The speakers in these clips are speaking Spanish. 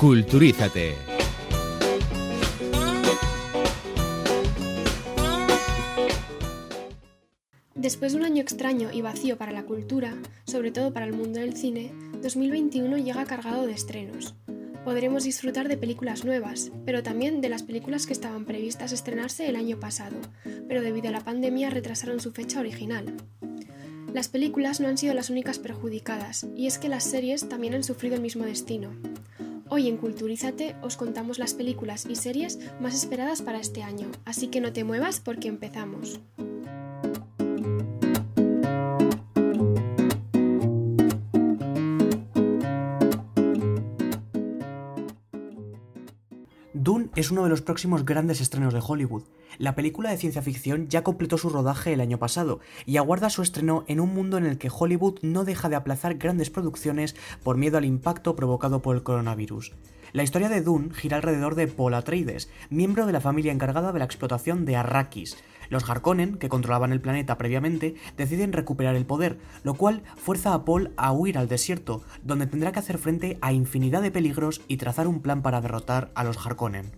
Culturízate. Después de un año extraño y vacío para la cultura, sobre todo para el mundo del cine, 2021 llega cargado de estrenos. Podremos disfrutar de películas nuevas, pero también de las películas que estaban previstas estrenarse el año pasado, pero debido a la pandemia retrasaron su fecha original. Las películas no han sido las únicas perjudicadas, y es que las series también han sufrido el mismo destino. Hoy en Culturízate os contamos las películas y series más esperadas para este año, así que no te muevas porque empezamos. Dune es uno de los próximos grandes estrenos de Hollywood. La película de ciencia ficción ya completó su rodaje el año pasado y aguarda su estreno en un mundo en el que Hollywood no deja de aplazar grandes producciones por miedo al impacto provocado por el coronavirus. La historia de Dune gira alrededor de Paul Atreides, miembro de la familia encargada de la explotación de Arrakis. Los Harkonnen, que controlaban el planeta previamente, deciden recuperar el poder, lo cual fuerza a Paul a huir al desierto, donde tendrá que hacer frente a infinidad de peligros y trazar un plan para derrotar a los Harkonnen.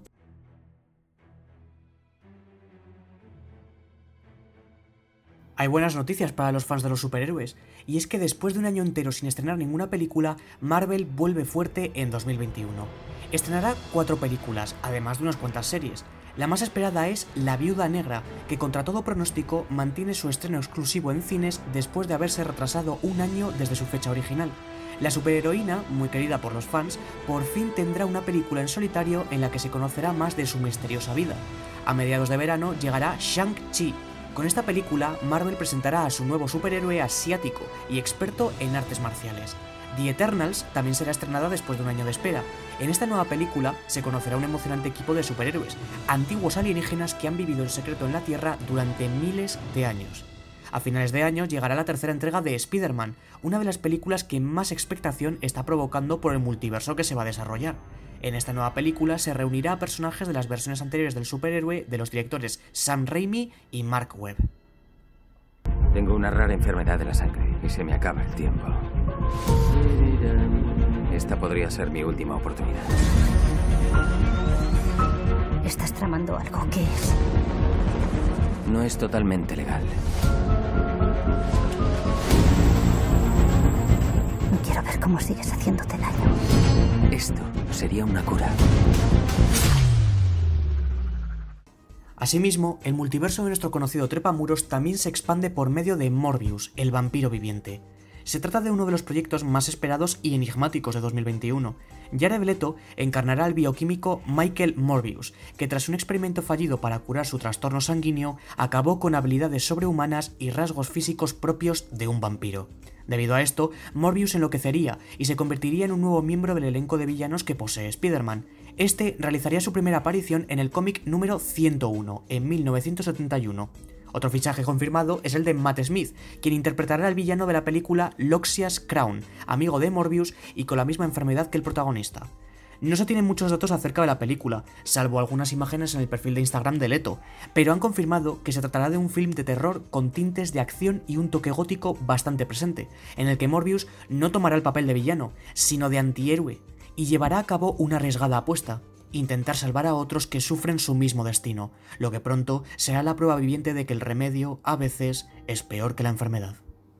Hay buenas noticias para los fans de los superhéroes, y es que después de un año entero sin estrenar ninguna película, Marvel vuelve fuerte en 2021. Estrenará 4 películas, además de unas cuantas series. La más esperada es La Viuda Negra, que contra todo pronóstico mantiene su estreno exclusivo en cines después de haberse retrasado un año desde su fecha original. La superheroína, muy querida por los fans, por fin tendrá una película en solitario en la que se conocerá más de su misteriosa vida. A mediados de verano llegará Shang-Chi. Con esta película, Marvel presentará a su nuevo superhéroe asiático y experto en artes marciales. The Eternals también será estrenada después de un año de espera. En esta nueva película se conocerá un emocionante equipo de superhéroes, antiguos alienígenas que han vivido en secreto en la Tierra durante miles de años. A finales de año llegará la tercera entrega de Spider-Man, una de las películas que más expectación está provocando por el multiverso que se va a desarrollar. En esta nueva película se reunirá a personajes de las versiones anteriores del superhéroe de los directores Sam Raimi y Mark Webb. Tengo una rara enfermedad de la sangre y se me acaba el tiempo. Esta podría ser mi última oportunidad. Estás tramando algo. ¿Qué es? No es totalmente legal. Quiero ver cómo sigues haciéndote daño. Esto sería una cura. Asimismo, el multiverso de nuestro conocido Trepamuros también se expande por medio de Morbius, el vampiro viviente. Se trata de uno de los proyectos más esperados y enigmáticos de 2021. Jared Leto encarnará al bioquímico Michael Morbius, que tras un experimento fallido para curar su trastorno sanguíneo, acabó con habilidades sobrehumanas y rasgos físicos propios de un vampiro. Debido a esto, Morbius enloquecería y se convertiría en un nuevo miembro del elenco de villanos que posee Spider-Man. Este realizaría su primera aparición en el cómic número 101, en 1971. Otro fichaje confirmado es el de Matt Smith, quien interpretará al villano de la película Loxias Crown, amigo de Morbius y con la misma enfermedad que el protagonista. No se tienen muchos datos acerca de la película, salvo algunas imágenes en el perfil de Instagram de Leto, pero han confirmado que se tratará de un film de terror con tintes de acción y un toque gótico bastante presente, en el que Morbius no tomará el papel de villano, sino de antihéroe, y llevará a cabo una arriesgada apuesta: intentar salvar a otros que sufren su mismo destino, lo que pronto será la prueba viviente de que el remedio, a veces, es peor que la enfermedad.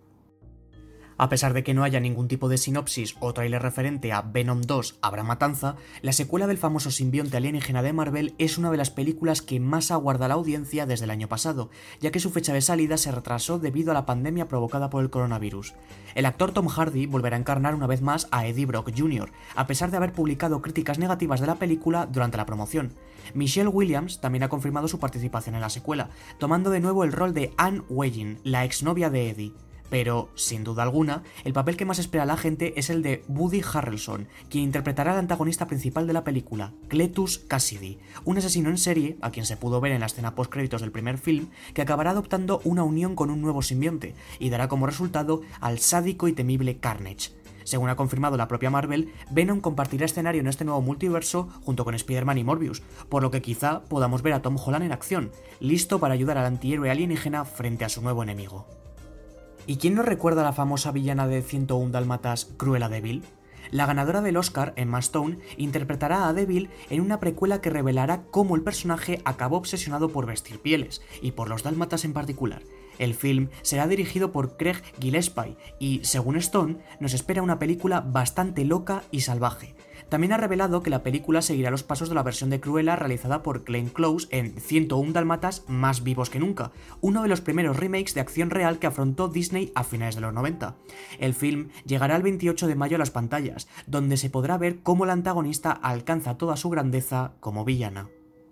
A pesar de que no haya ningún tipo de sinopsis o tráiler referente a Venom 2 Habrá Matanza, la secuela del famoso simbionte alienígena de Marvel es una de las películas que más aguarda la audiencia desde el año pasado, ya que su fecha de salida se retrasó debido a la pandemia provocada por el coronavirus. El actor Tom Hardy volverá a encarnar una vez más a Eddie Brock Jr., a pesar de haber publicado críticas negativas de la película durante la promoción. Michelle Williams también ha confirmado su participación en la secuela, tomando de nuevo el rol de Anne Weying, la exnovia de Eddie. Pero, sin duda alguna, el papel que más espera la gente es el de Woody Harrelson, quien interpretará al antagonista principal de la película, Cletus Cassidy, un asesino en serie, a quien se pudo ver en la escena postcréditos del primer film, que acabará adoptando una unión con un nuevo simbionte, y dará como resultado al sádico y temible Carnage. Según ha confirmado la propia Marvel, Venom compartirá escenario en este nuevo multiverso junto con Spider-Man y Morbius, por lo que quizá podamos ver a Tom Holland en acción, listo para ayudar al antihéroe alienígena frente a su nuevo enemigo. ¿Y quién nos recuerda a la famosa villana de 101 Dálmatas, Cruella de Vil? La ganadora del Oscar, Emma Stone, interpretará a Devil en una precuela que revelará cómo el personaje acabó obsesionado por vestir pieles, y por los dálmatas en particular. El film será dirigido por Craig Gillespie y, según Stone, nos espera una película bastante loca y salvaje. También ha revelado que la película seguirá los pasos de la versión de Cruella realizada por Glenn Close en 101 dálmatas más vivos que nunca, uno de los primeros remakes de acción real que afrontó Disney a finales de los 90. El film llegará el 28 de mayo a las pantallas, donde se podrá ver cómo la antagonista alcanza toda su grandeza como villana.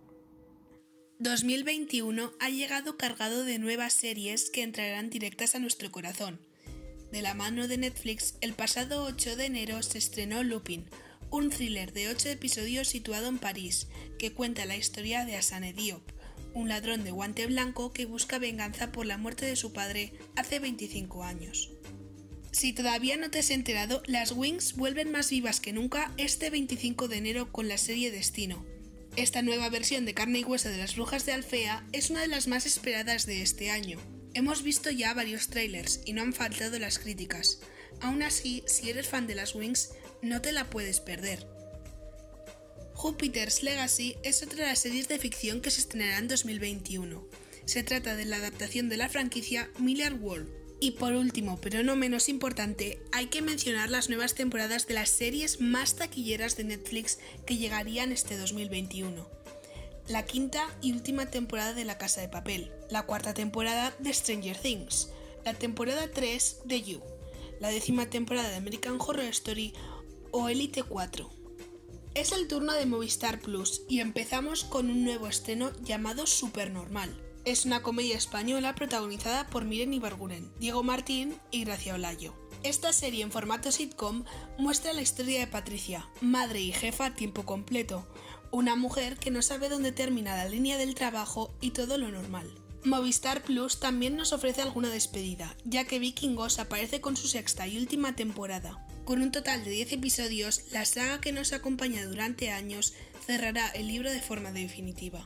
2021 ha llegado cargado de nuevas series que entrarán directas a nuestro corazón. De la mano de Netflix, el pasado 8 de enero se estrenó Lupin, un thriller de 8 episodios situado en París, que cuenta la historia de Hassan Diop, un ladrón de guante blanco que busca venganza por la muerte de su padre hace 25 años. Si todavía no te has enterado, las Wings vuelven más vivas que nunca este 25 de enero con la serie Destino. Esta nueva versión de carne y hueso de las brujas de Alfea es una de las más esperadas de este año. Hemos visto ya varios trailers y no han faltado las críticas. Aún así, si eres fan de las Wings, no te la puedes perder. Jupiter's Legacy es otra de las series de ficción que se estrenará en 2021. Se trata de la adaptación de la franquicia Miller World. Y por último, pero no menos importante, hay que mencionar las nuevas temporadas de las series más taquilleras de Netflix que llegarían este 2021. La quinta y última temporada de La Casa de Papel, la cuarta temporada de Stranger Things, la temporada 3 de You, la 10ª temporada de American Horror Story o Elite 4. Es el turno de Movistar Plus y empezamos con un nuevo estreno llamado Supernormal. Es una comedia española protagonizada por Miren Ibarguren, Diego Martín y Gracia Olayo. Esta serie en formato sitcom muestra la historia de Patricia, madre y jefa a tiempo completo, una mujer que no sabe dónde termina la línea del trabajo y todo lo normal. Movistar Plus también nos ofrece alguna despedida, ya que Vikingos aparece con su sexta y última temporada. Con un total de 10 episodios, la saga que nos acompaña durante años cerrará el libro de forma definitiva.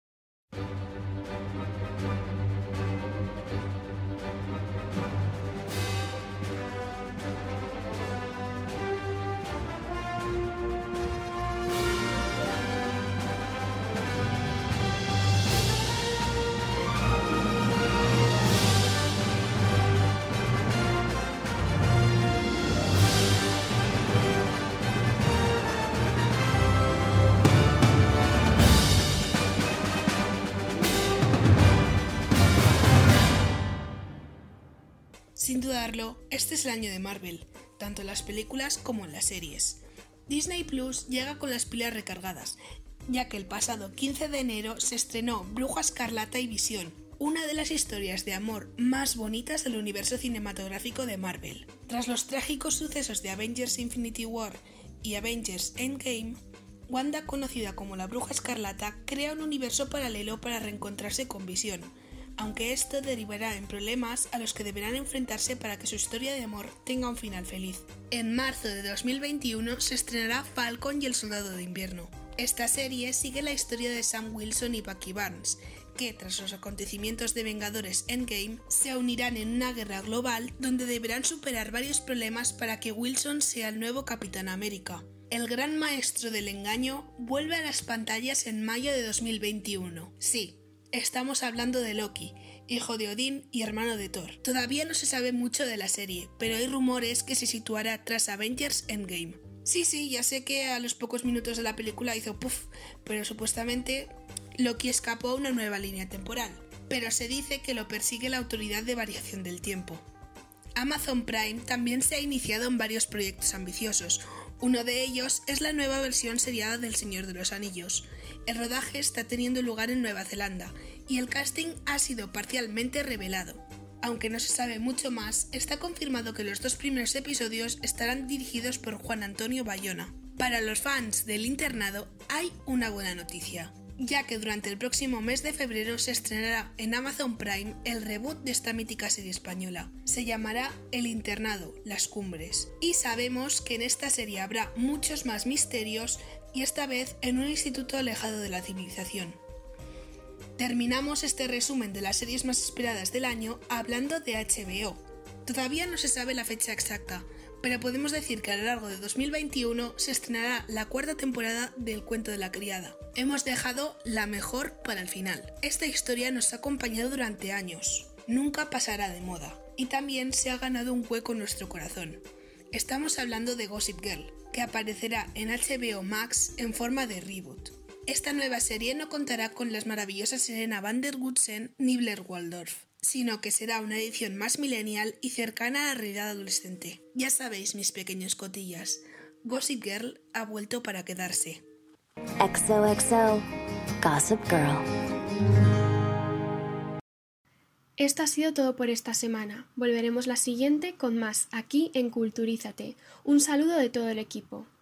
Sin dudarlo, este es el año de Marvel, tanto en las películas como en las series. Disney Plus llega con las pilas recargadas, ya que el pasado 15 de enero se estrenó Bruja Escarlata y Visión, una de las historias de amor más bonitas del universo cinematográfico de Marvel. Tras los trágicos sucesos de Avengers Infinity War y Avengers Endgame, Wanda, conocida como la Bruja Escarlata, crea un universo paralelo para reencontrarse con Visión, aunque esto derivará en problemas a los que deberán enfrentarse para que su historia de amor tenga un final feliz. En marzo de 2021 se estrenará Falcon y el Soldado de Invierno. Esta serie sigue la historia de Sam Wilson y Bucky Barnes, que tras los acontecimientos de Vengadores Endgame se unirán en una guerra global donde deberán superar varios problemas para que Wilson sea el nuevo Capitán América. El gran maestro del engaño vuelve a las pantallas en mayo de 2021. Sí, estamos hablando de Loki, hijo de Odín y hermano de Thor. Todavía no se sabe mucho de la serie, pero hay rumores que se situará tras Avengers Endgame. Sí, ya sé que a los pocos minutos de la película hizo puff, pero supuestamente Loki escapó a una nueva línea temporal. Pero se dice que lo persigue la Autoridad de Variación del Tiempo. Amazon Prime también se ha iniciado en varios proyectos ambiciosos. Uno de ellos es la nueva versión seriada del Señor de los Anillos. El rodaje está teniendo lugar en Nueva Zelanda y el casting ha sido parcialmente revelado. Aunque no se sabe mucho más, está confirmado que los 2 primeros episodios estarán dirigidos por Juan Antonio Bayona. Para los fans del internado hay una buena noticia, ya que durante el próximo mes de febrero se estrenará en Amazon Prime el reboot de esta mítica serie española. Se llamará El internado, las cumbres. Y sabemos que en esta serie habrá muchos más misterios y esta vez en un instituto alejado de la civilización. Terminamos este resumen de las series más esperadas del año hablando de HBO. Todavía no se sabe la fecha exacta, pero podemos decir que a lo largo de 2021 se estrenará la 4ª temporada del Cuento de la Criada. Hemos dejado la mejor para el final. Esta historia nos ha acompañado durante años. Nunca pasará de moda. Y también se ha ganado un hueco en nuestro corazón. Estamos hablando de Gossip Girl, que aparecerá en HBO Max en forma de reboot. Esta nueva serie no contará con las maravillosas Serena van der Woodsen ni Blair Waldorf, sino que será una edición más millennial y cercana a la realidad adolescente. Ya sabéis, mis pequeños cotillas, Gossip Girl ha vuelto para quedarse. XOXO, Gossip Girl. Esto ha sido todo por esta semana. Volveremos la siguiente con más aquí en Culturízate. Un saludo de todo el equipo.